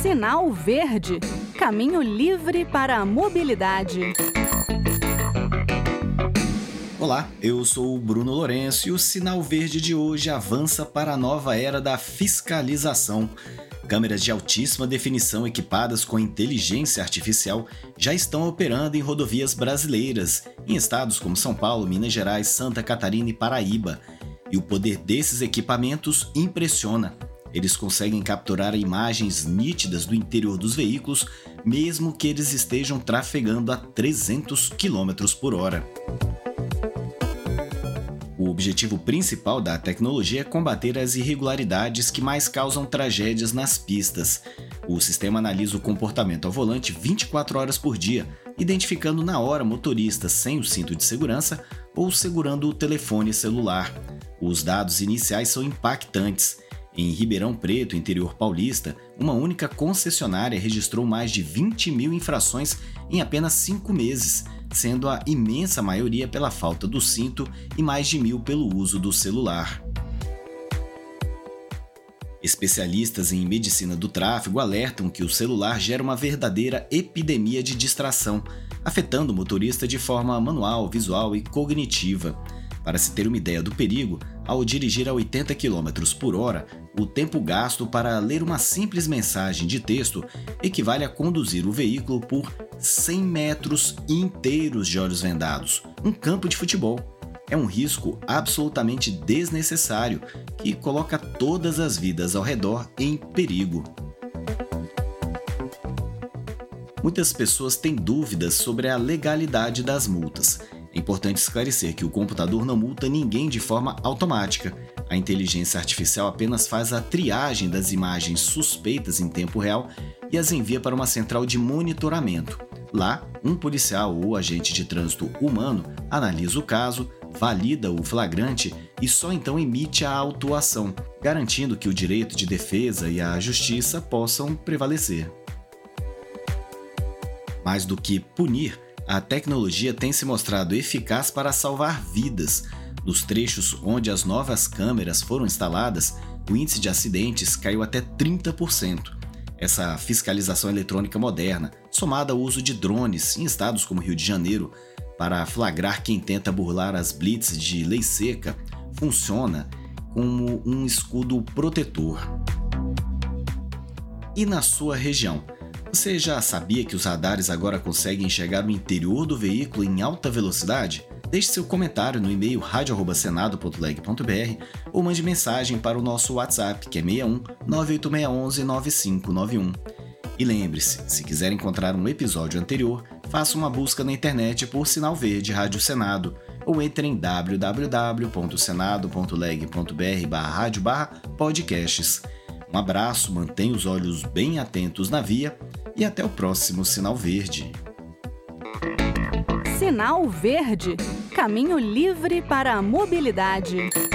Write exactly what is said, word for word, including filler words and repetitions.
Sinal Verde, caminho livre para a mobilidade. Olá, eu sou o Bruno Lourenço e o Sinal Verde de hoje avança para a nova era da fiscalização. Câmeras de altíssima definição equipadas com inteligência artificial já estão operando em rodovias brasileiras, em estados como São Paulo, Minas Gerais, Santa Catarina e Paraíba. E o poder desses equipamentos impressiona. Eles conseguem capturar imagens nítidas do interior dos veículos, mesmo que eles estejam trafegando a trezentos quilômetros por hora. O objetivo principal da tecnologia é combater as irregularidades que mais causam tragédias nas pistas. O sistema analisa o comportamento ao volante vinte e quatro horas por dia, identificando na hora motoristas sem o cinto de segurança ou segurando o telefone celular. Os dados iniciais são impactantes. Em Ribeirão Preto, interior paulista, uma única concessionária registrou mais de vinte mil infrações em apenas cinco meses, sendo a imensa maioria pela falta do cinto e mais de mil pelo uso do celular. Especialistas em medicina do tráfego alertam que o celular gera uma verdadeira epidemia de distração, afetando o motorista de forma manual, visual e cognitiva. Para se ter uma ideia do perigo, ao dirigir a oitenta quilômetros por hora, o tempo gasto para ler uma simples mensagem de texto equivale a conduzir o veículo por cem metros inteiros de olhos vendados, um campo de futebol. É um risco absolutamente desnecessário que coloca todas as vidas ao redor em perigo. Muitas pessoas têm dúvidas sobre a legalidade das multas. É importante esclarecer que o computador não multa ninguém de forma automática. A inteligência artificial apenas faz a triagem das imagens suspeitas em tempo real e as envia para uma central de monitoramento. Lá, um policial ou agente de trânsito humano analisa o caso, valida o flagrante e só então emite a autuação, garantindo que o direito de defesa e a justiça possam prevalecer. Mais do que punir, a tecnologia tem se mostrado eficaz para salvar vidas. Nos trechos onde as novas câmeras foram instaladas, o índice de acidentes caiu até trinta por cento. Essa fiscalização eletrônica moderna, somada ao uso de drones em estados como Rio de Janeiro, para flagrar quem tenta burlar as blitz de lei seca, funciona como um escudo protetor. E na sua região? Você já sabia que os radares agora conseguem enxergar o interior do veículo em alta velocidade? Deixe seu comentário no e-mail rádio arroba senado ponto leg ponto br ou mande mensagem para o nosso WhatsApp, que é seis um nove oito seis um um nove cinco nove um. E lembre-se, se quiser encontrar um episódio anterior, faça uma busca na internet por Sinal Verde Rádio Senado ou entre em w w w ponto senado ponto leg ponto br barra rádio barra podcasts. Um abraço, mantenha os olhos bem atentos na via e até o próximo Sinal Verde. Sinal Verde, caminho livre para a mobilidade.